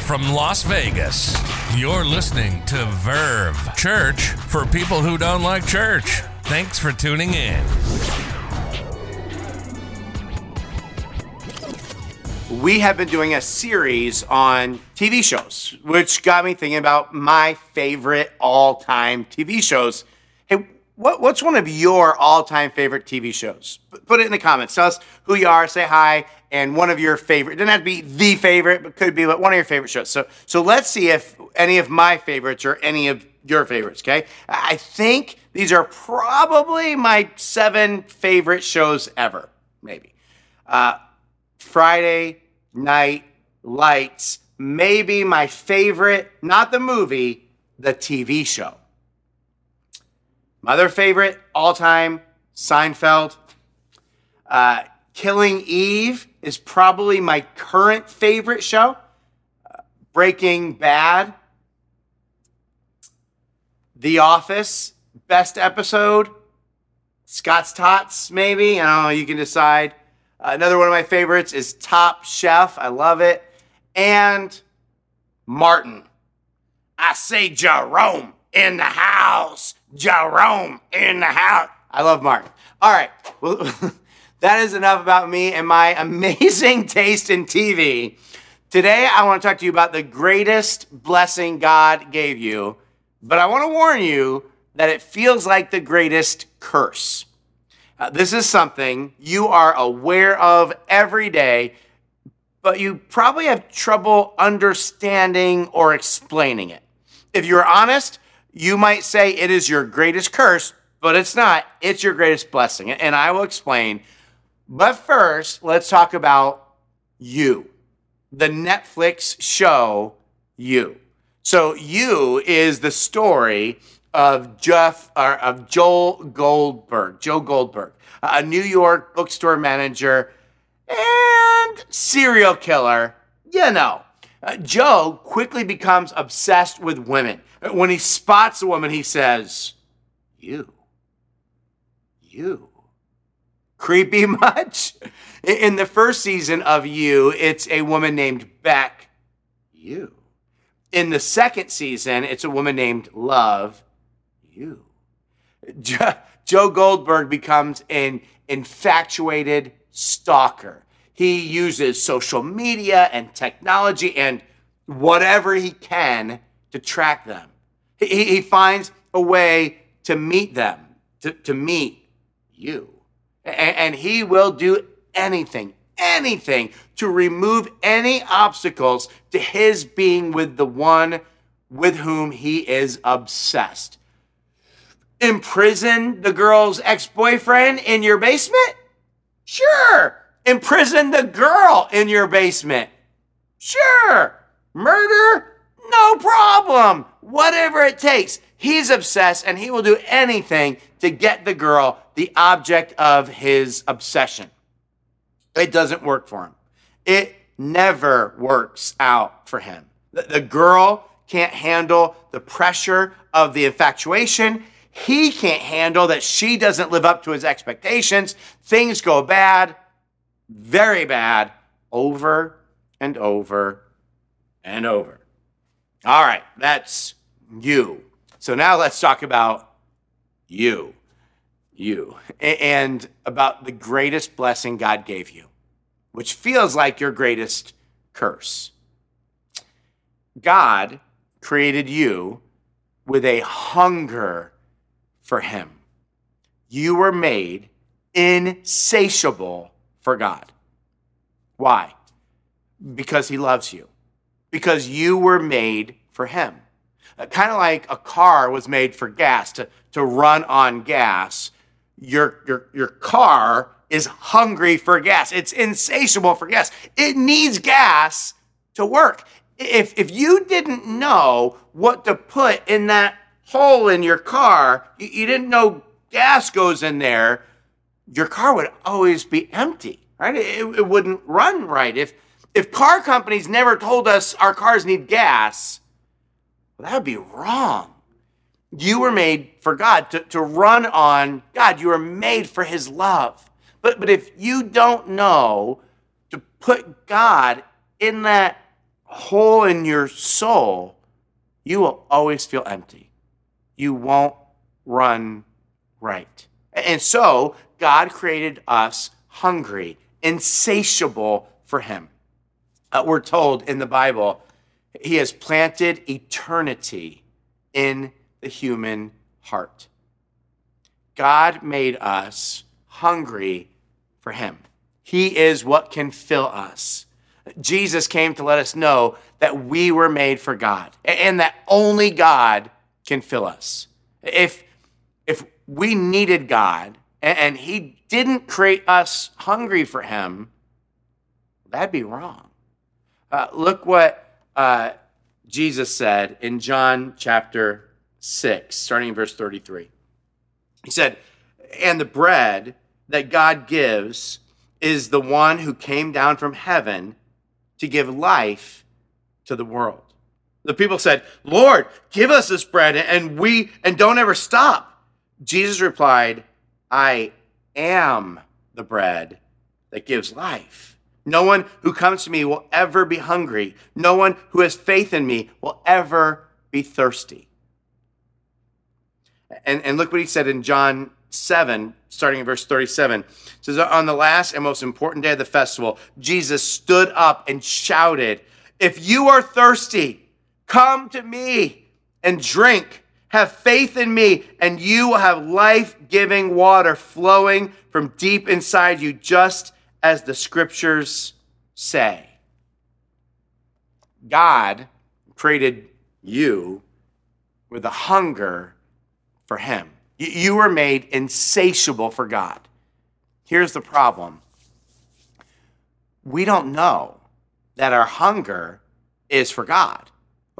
from Las Vegas, you're listening to Verve, church for people who don't like church. Thanks for tuning in. We have been doing a series on TV shows, which got me thinking about my favorite all-time TV shows. Hey, what's one of your all-time favorite TV shows? Put it in the comments. Tell us who you are, say hi, and one of your favorite. It doesn't have to be the favorite, but could be one of your favorite shows. So let's see if any of my favorites are any of your favorites, okay? I think these are probably my 7 favorite shows ever, maybe. Friday Night Lights, maybe my favorite, not the movie, the TV show. My other favorite, all-time, Seinfeld. Killing Eve is probably my current favorite show. Breaking Bad. The Office, best episode. Scott's Tots, maybe. I don't know, you can decide. Another one of my favorites is Top Chef. I love it. And Martin. I say Jerome in the house. Jerome in the house. I love Martin. All right. Well, that is enough about me and my amazing taste in TV. Today, I want to talk to you about the greatest blessing God gave you. But I want to warn you that it feels like the greatest curse. This is something you are aware of every day, but you probably have trouble understanding or explaining it. If you're honest, you might say it is your greatest curse, but it's not. It's your greatest blessing, and I will explain. But first, let's talk about You, the Netflix show You. So You is the story of Joe Goldberg, a New York bookstore manager and serial killer. Joe quickly becomes obsessed with women. When he spots a woman, he says, You. Creepy much? In the first season of You, it's a woman named Beck. You. In the second season, it's a woman named Love. You. Joe Goldberg becomes an infatuated stalker. He uses social media and technology and whatever he can to track them. He finds a way to meet them, to meet you. And he will do anything to remove any obstacles to his being with the one with whom he is obsessed. Imprison the girl's ex-boyfriend in your basement? Sure. Imprison the girl in your basement? Sure. Murder? No problem. Whatever it takes. He's obsessed and he will do anything to get the girl the object of his obsession. It doesn't work for him. It never works out for him. The girl can't handle the pressure of the infatuation. He can't handle that she doesn't live up to his expectations. Things go bad, very bad, over and over and over. All right, that's You. So now let's talk about You, and about the greatest blessing God gave you, which feels like your greatest curse. God created you with a hunger for him. You were made insatiable for God. Why? Because he loves you. Because you were made for him. Kind of like a car was made for gas, to run on gas. Your car is hungry for gas. It's insatiable for gas. It needs gas to work. If you didn't know what to put in that hole in your car, you didn't know gas goes in there, your car would always be empty, right? It wouldn't run right. If car companies never told us our cars need gas, well, that would be wrong. You were made for God, to run on God. You were made for his love. But if you don't know to put God in that hole in your soul, you will always feel empty. You won't run right. And so God created us hungry, insatiable for him. We're told in the Bible, he has planted eternity in the human heart. God made us hungry for him. He is what can fill us. Jesus came to let us know that we were made for God and that only God can fill us. If we needed God and he didn't create us hungry for him, that'd be wrong. Look what Jesus said in John chapter 6, starting in verse 33. He said, "And the bread that God gives is the one who came down from heaven to give life to the world." The people said, "Lord, give us this bread and don't ever stop." Jesus replied, "I am the bread that gives life. No one who comes to me will ever be hungry. No one who has faith in me will ever be thirsty." And look what he said in John 7, starting in verse 37. It says, "On the last and most important day of the festival, Jesus stood up and shouted, 'If you are thirsty, come to me and drink. Have faith in me, and you will have life-giving water flowing from deep inside you, just as the scriptures say.'" God created you with a hunger for him. You were made insatiable for God. Here's the problem. We don't know that our hunger is for God,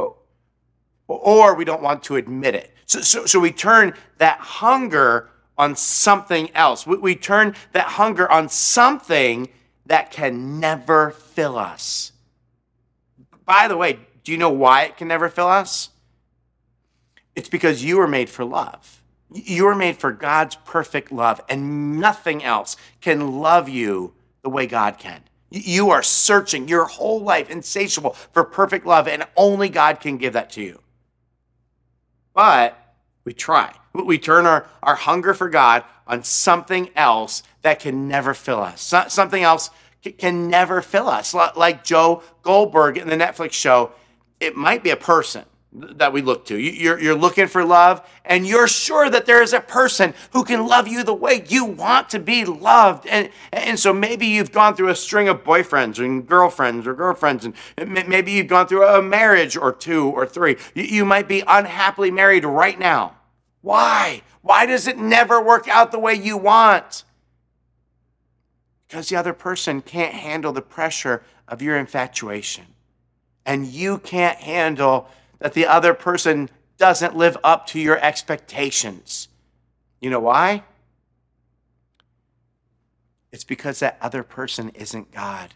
or we don't want to admit it. So we turn that hunger on something else. We turn that hunger on something that can never fill us. By the way, do you know why it can never fill us? It's because you were made for love. You were made for God's perfect love, and nothing else can love you the way God can. You are searching your whole life, insatiable for perfect love, and only God can give that to you. But we try. We turn our hunger for God on something else that can never fill us. Something else can never fill us. Like Joe Goldberg in the Netflix show, it might be a person that we look to. You're looking for love, and you're sure that there is a person who can love you the way you want to be loved. And so maybe you've gone through a string of boyfriends and girlfriends, and maybe you've gone through a marriage or two or three. You might be unhappily married right now. Why? Why does it never work out the way you want? Because the other person can't handle the pressure of your infatuation. And you can't handle that the other person doesn't live up to your expectations. You know why? It's because that other person isn't God.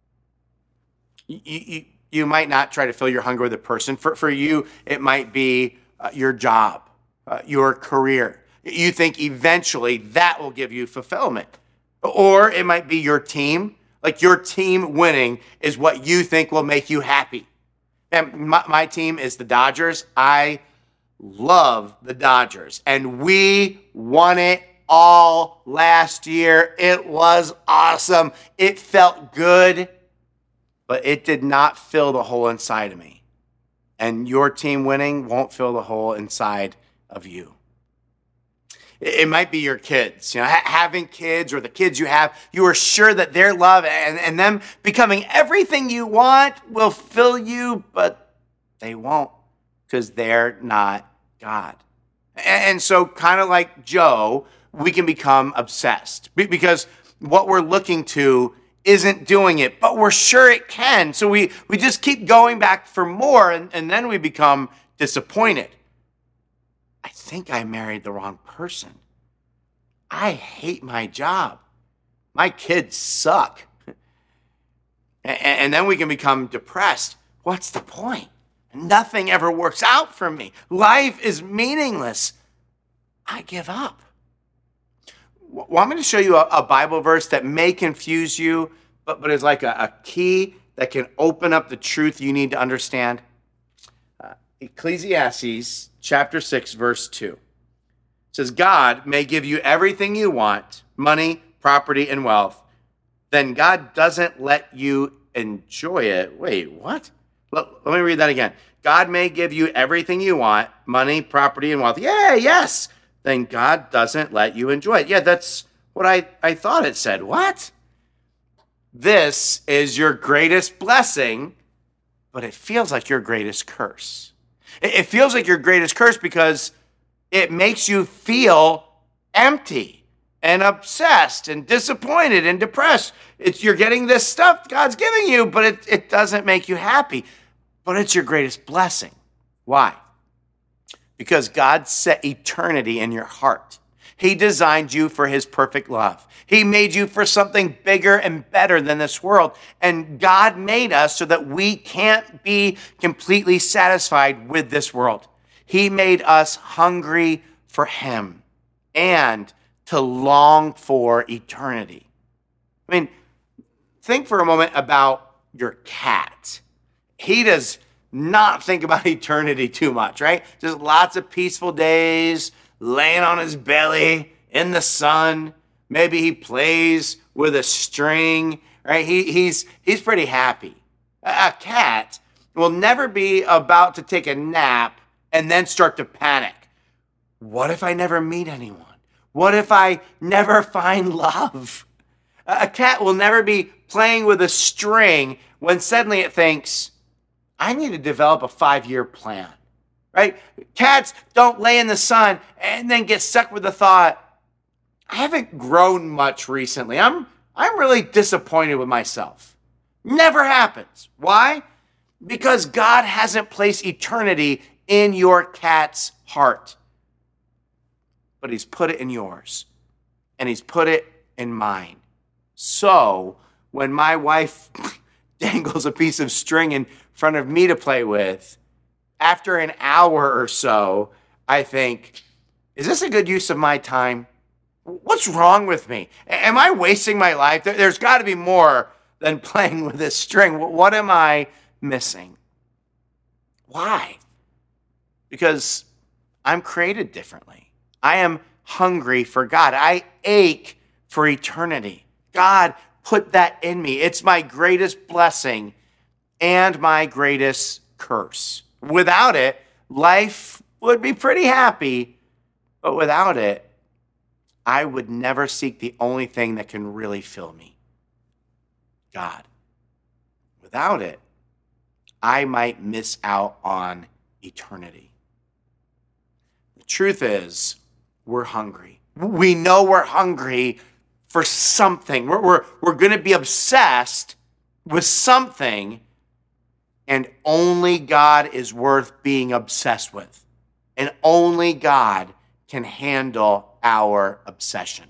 You might not try to fill your hunger with a person. For you, it might be your job, your career. You think eventually that will give you fulfillment. Or it might be your team. Like your team winning is what you think will make you happy. And my team is the Dodgers. I love the Dodgers. And we won it all last year. It was awesome. It felt good, but it did not fill the hole inside of me. And your team winning won't fill the hole inside of you. It might be your kids. Having kids or the kids you have, you are sure that their love and them becoming everything you want will fill you, but they won't because they're not God. And so kind of like Joe, we can become obsessed because what we're looking to isn't doing it, but we're sure it can. So we just keep going back for more, and then we become disappointed. I think I married the wrong person. I hate my job. My kids suck. And then we can become depressed. What's the point? Nothing ever works out for me. Life is meaningless. I give up. Well, I'm going to show you a Bible verse that may confuse you, but is like a key that can open up the truth you need to understand? Ecclesiastes chapter 6, verse 2. It says, God may give you everything you want, money, property, and wealth. Then God doesn't let you enjoy it. Wait, what? Let me read that again. God may give you everything you want, money, property, and wealth. Yeah, yes. Then God doesn't let you enjoy it. Yeah, that's what I thought it said. What? This is your greatest blessing, but it feels like your greatest curse. It feels like your greatest curse because it makes you feel empty and obsessed and disappointed and depressed. You're getting this stuff God's giving you, but it doesn't make you happy. But it's your greatest blessing. Why? Because God set eternity in your heart. He designed you for his perfect love. He made you for something bigger and better than this world. And God made us so that we can't be completely satisfied with this world. He made us hungry for him and to long for eternity. I mean, think for a moment about your cat. He does not think about eternity too much, right? Just lots of peaceful days, laying on his belly in the sun. Maybe he plays with a string, right? He's pretty happy. A cat will never be about to take a nap and then start to panic. What if I never meet anyone? What if I never find love? A cat will never be playing with a string when suddenly it thinks, I need to develop a 5-year plan, right? Cats don't lay in the sun and then get stuck with the thought, I haven't grown much recently. I'm really disappointed with myself. Never happens. Why? Because God hasn't placed eternity in your cat's heart. But he's put it in yours. And he's put it in mine. So when my wife dangles a piece of string in front of me to play with, after an hour or so, I think, is this a good use of my time? What's wrong with me? Am I wasting my life? There's got to be more than playing with this string. What am I missing? Why? Because I'm created differently. I am hungry for God. I ache for eternity. God put that in me. It's my greatest blessing and my greatest curse. Without it, life would be pretty happy, but without it, I would never seek the only thing that can really fill me, God. Without it, I might miss out on eternity. The truth is, we're hungry. We know we're hungry for something. We're going to be obsessed with something, and only God is worth being obsessed with. And only God can handle our obsession.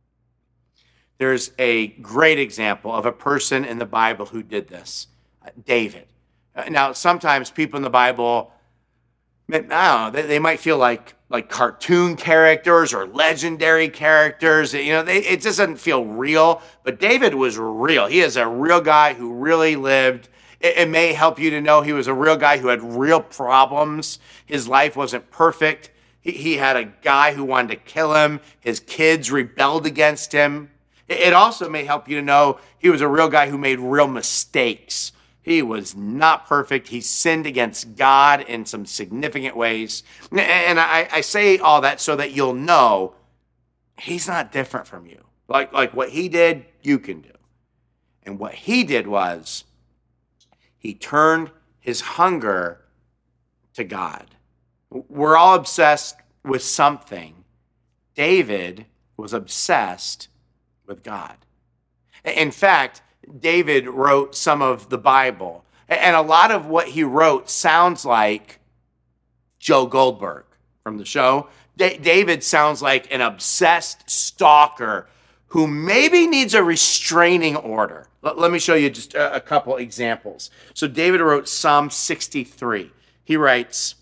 There's a great example of a person in the Bible who did this, David. Now, sometimes people in the Bible, I don't know, they might feel like cartoon characters or legendary characters. It just doesn't feel real. But David was real. He is a real guy who really lived. It may help you to know he was a real guy who had real problems. His life wasn't perfect. He had a guy who wanted to kill him. His kids rebelled against him. It also may help you to know he was a real guy who made real mistakes. He was not perfect. He sinned against God in some significant ways. And I say all that so that you'll know he's not different from you. Like what he did, you can do. And what he did was he turned his hunger to God. We're all obsessed with something. David was obsessed with God. In fact, David wrote some of the Bible. And a lot of what he wrote sounds like Joe Goldberg from the show. David sounds like an obsessed stalker who maybe needs a restraining order. Let me show you just a couple examples. So David wrote Psalm 63. He writes,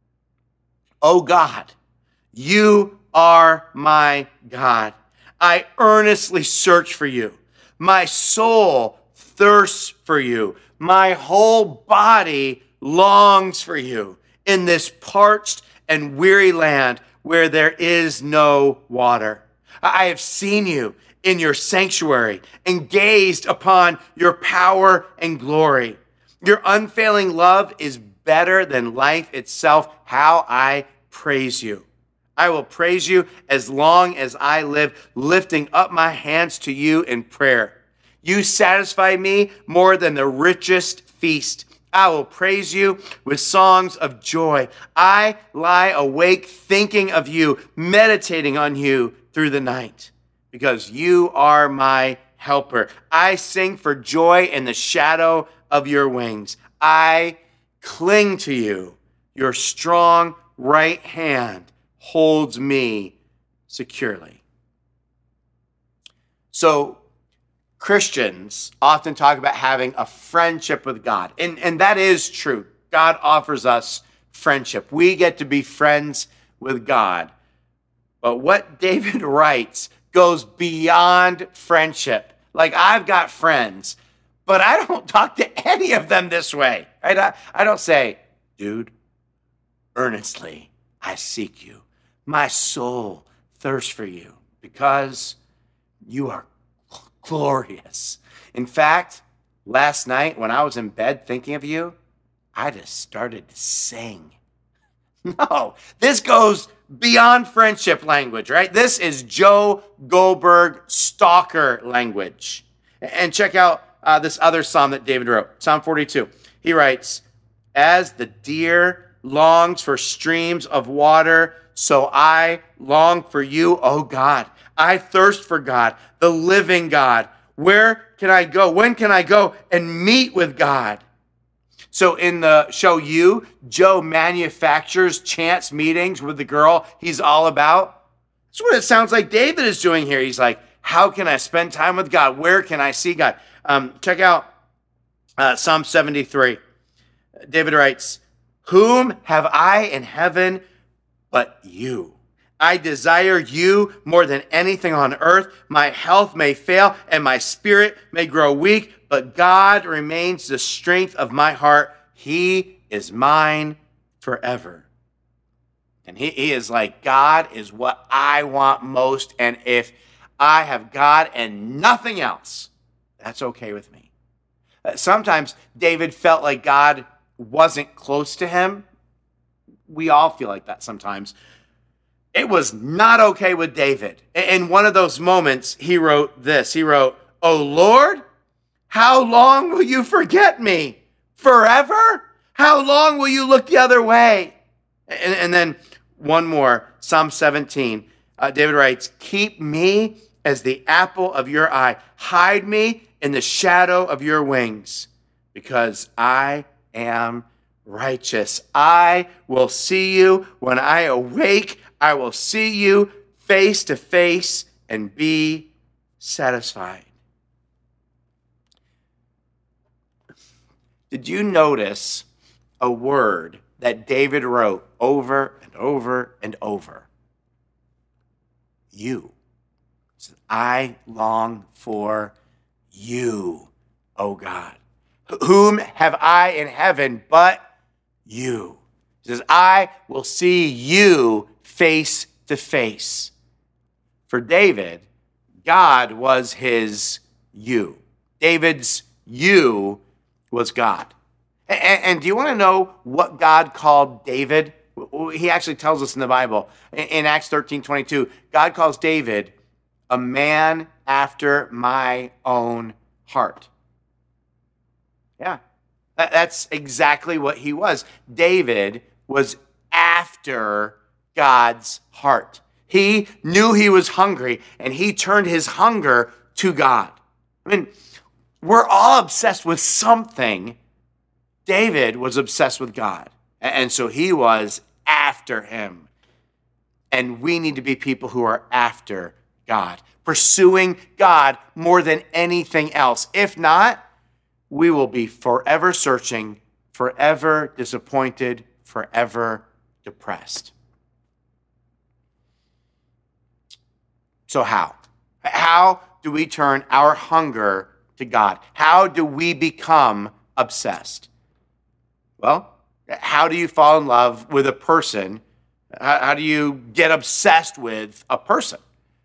"O God, you are my God. I earnestly search for you. My soul thirsts for you. My whole body longs for you in this parched and weary land where there is no water. I have seen you in your sanctuary and gazed upon your power and glory. Your unfailing love is better than life itself. How I praise you. I will praise you as long as I live, lifting up my hands to you in prayer. You satisfy me more than the richest feast. I will praise you with songs of joy. I lie awake thinking of you, meditating on you through the night, because you are my helper. I sing for joy in the shadow of your wings. I cling to you. Your strong right hand holds me securely. So Christians often talk about having a friendship with God. And that is true. God offers us friendship. We get to be friends with God. But what David writes goes beyond friendship. Like, I've got friends, but I don't talk to any of them this way. Right? I don't say, dude, earnestly I seek you. My soul thirsts for you because you are glorious. In fact, last night when I was in bed thinking of you, I just started to sing. No, this goes beyond friendship language, right? This is Joe Goldberg stalker language. And check out this other psalm that David wrote, Psalm 42. He writes, as the deer longs for streams of water, so I long for you, O God. I thirst for God, the living God. Where can I go? When can I go and meet with God? So in the show You, Joe manufactures chance meetings with the girl he's all about. That's what it sounds like David is doing here. He's like, how can I spend time with God? Where can I see God? Check out Psalm 73. David writes, whom have I in heaven but you? I desire you more than anything on earth. My health may fail and my spirit may grow weak, but God remains the strength of my heart. He is mine forever. And he is like, God is what I want most. And if I have God and nothing else, that's okay with me. Sometimes David felt like God wasn't close to him. We all feel like that sometimes. It was not okay with David. In one of those moments, he wrote this. He wrote, "O Lord, how long will you forget me? Forever? How long will you look the other way?" And then one more, Psalm 17. David writes, "Keep me as the apple of your eye. Hide me in the shadow of your wings, because I am righteous. I will see you when I awake. I will see you face to face and be satisfied." Did you notice a word that David wrote over and over and over? You. He said, I long for you, O God. Whom have I in heaven but you? He says, I will see you face to face. For David, God was his you. David's you was God. And do you want to know what God called David? He actually tells us in the Bible. In Acts 13:22, God calls David a man after my own heart. Yeah, that's exactly what he was. David was after God's heart. He knew he was hungry, and he turned his hunger to God. I mean, we're all obsessed with something. David was obsessed with God, and so he was after him. And we need to be people who are after God, pursuing God more than anything else. If not, we will be forever searching, forever disappointed, forever depressed. So how? How do we turn our hunger to God? How do we become obsessed? Well, how do you fall in love with a person? How do you get obsessed with a person?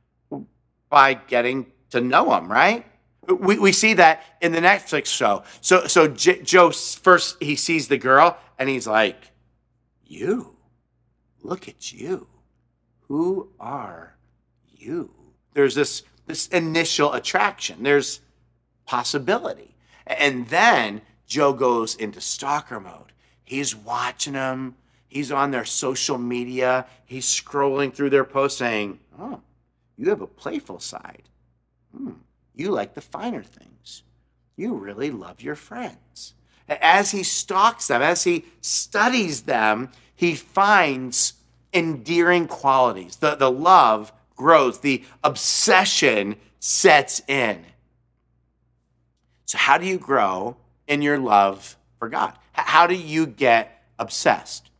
By getting to know them, right? We see that in the Netflix show. So Joe first, he sees the girl and he's like, you, look at you. Who are you? There's this initial attraction. There's possibility. And then Joe goes into stalker mode. He's watching them. He's on their social media. He's scrolling through their posts saying, oh, you have a playful side. You like the finer things. You really love your friends. As he stalks them, as he studies them, he finds endearing qualities. The love grows. The obsession sets in. So how do you grow in your love for God? How do you get obsessed?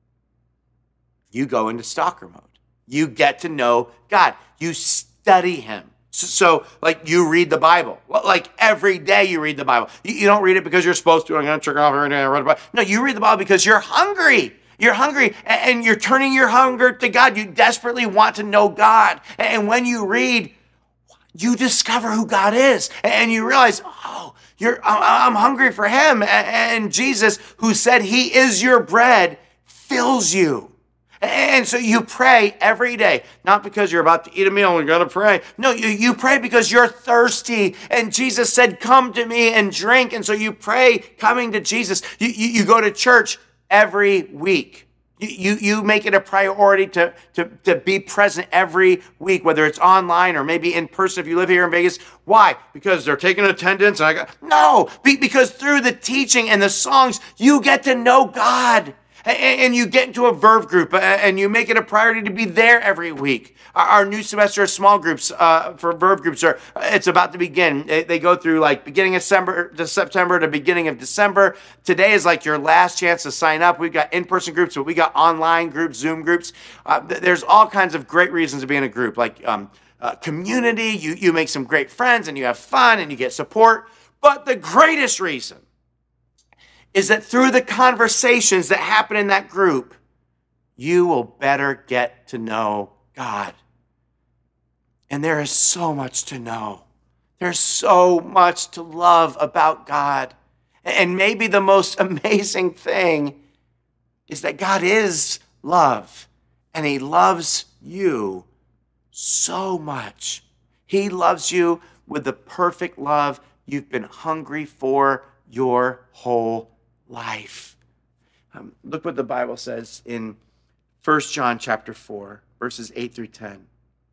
You go into stalker mode. You get to know God. You study him. So like you read the Bible. Like every day you read the Bible. You don't read it because you're supposed to. I'm going to check off every day and read the Bible. No, you read the Bible because you're hungry. You're hungry and you're turning your hunger to God. You desperately want to know God. And when you read, you discover who God is. And you realize, oh, I'm hungry for him. And Jesus, who said he is your bread, fills you. And so you pray every day, not because you're about to eat a meal and you're going to pray. No, you pray because you're thirsty. And Jesus said, come to me and drink. And so you pray coming to Jesus. You go to church every week. You make it a priority to be present every week, whether it's online or maybe in person if you live here in Vegas. Why? Because they're taking attendance? No, because through the teaching and the songs, you get to know God. And you get into a Verve group and you make it a priority to be there every week. Our new semester of small groups for Verve groups it's about to begin. They go through like beginning of September to beginning of December. Today is like your last chance to sign up. We've got in-person groups, but we got online groups, Zoom groups. There's all kinds of great reasons to be in a group, like community. You make some great friends and you have fun and you get support. But the greatest reason is that through the conversations that happen in that group, you will better get to know God. And there is so much to know. There's so much to love about God. And maybe the most amazing thing is that God is love, and he loves you so much. He loves you with the perfect love you've been hungry for your whole life. Look what the Bible says in 1 John chapter 4, verses 8 through 10.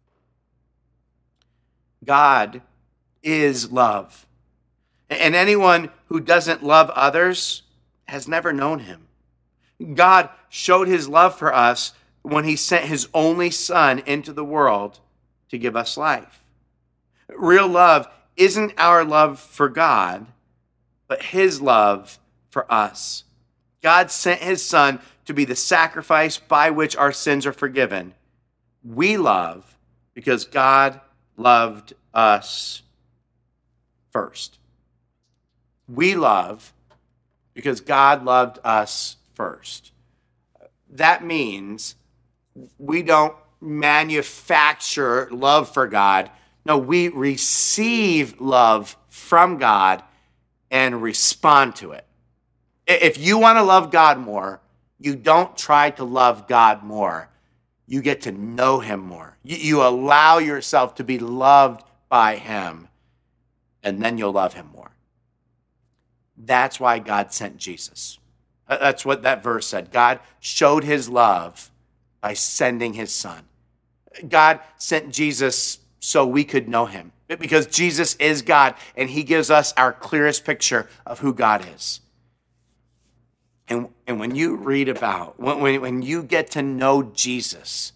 God is love, and anyone who doesn't love others has never known him. God showed his love for us when he sent his only son into the world to give us life. Real love isn't our love for God, but his love for us. God sent his son to be the sacrifice by which our sins are forgiven. We love because God loved us first. We love because God loved us first. That means we don't manufacture love for God. No, we receive love from God and respond to it. If you want to love God more, you don't try to love God more. You get to know him more. You allow yourself to be loved by him, and then you'll love him more. That's why God sent Jesus. That's what that verse said. God showed his love by sending his son. God sent Jesus so we could know him, because Jesus is God, and he gives us our clearest picture of who God is. And when you read about, when you get to know Jesus,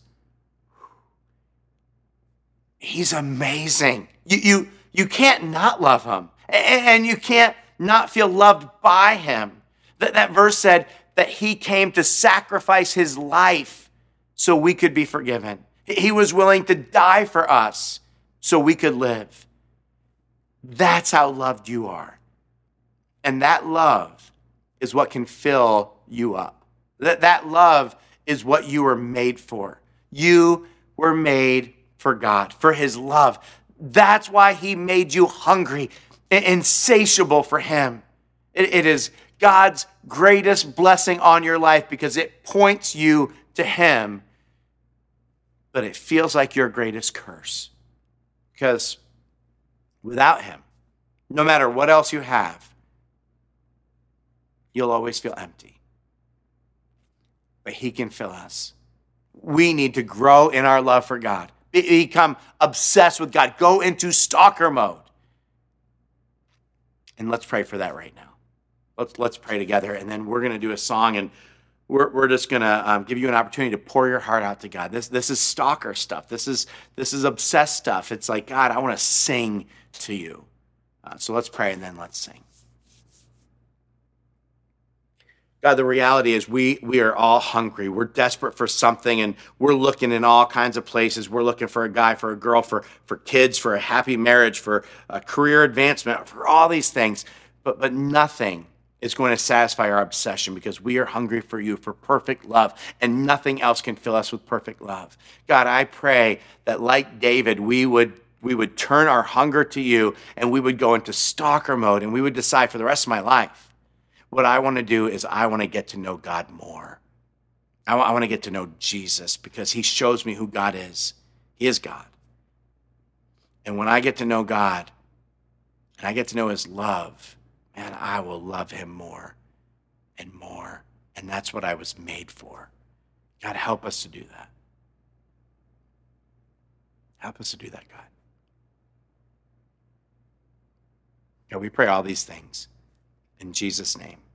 he's amazing. You can't not love him, and you can't not feel loved by him. That verse said that he came to sacrifice his life so we could be forgiven. He was willing to die for us so we could live. That's how loved you are. And that love is what can fill you up. That love is what you were made for. You were made for God, for his love. That's why he made you hungry and insatiable for him. It is God's greatest blessing on your life because it points you to him, but it feels like your greatest curse. Because without him, no matter what else you have, you'll always feel empty. But he can fill us. We need to grow in our love for God. Become obsessed with God. Go into stalker mode. And let's pray for that right now. Let's pray together, and then we're going to do a song, and we're just going to give you an opportunity to pour your heart out to God. This is stalker stuff. This is obsessed stuff. It's like, God, I want to sing to you. So let's pray, and then let's sing. God, the reality is we are all hungry. We're desperate for something, and we're looking in all kinds of places. We're looking for a guy, for a girl, for kids, for a happy marriage, for a career advancement, for all these things. But nothing is going to satisfy our obsession because we are hungry for you, for perfect love, and nothing else can fill us with perfect love. God, I pray that like David, we would turn our hunger to you, and we would go into stalker mode, and we would decide for the rest of my life, what I want to do is I want to get to know God more. I want to get to know Jesus because he shows me who God is. He is God. And when I get to know God and I get to know his love, man, I will love him more and more. And that's what I was made for. God, help us to do that. Help us to do that, God. God, we pray all these things in Jesus' name.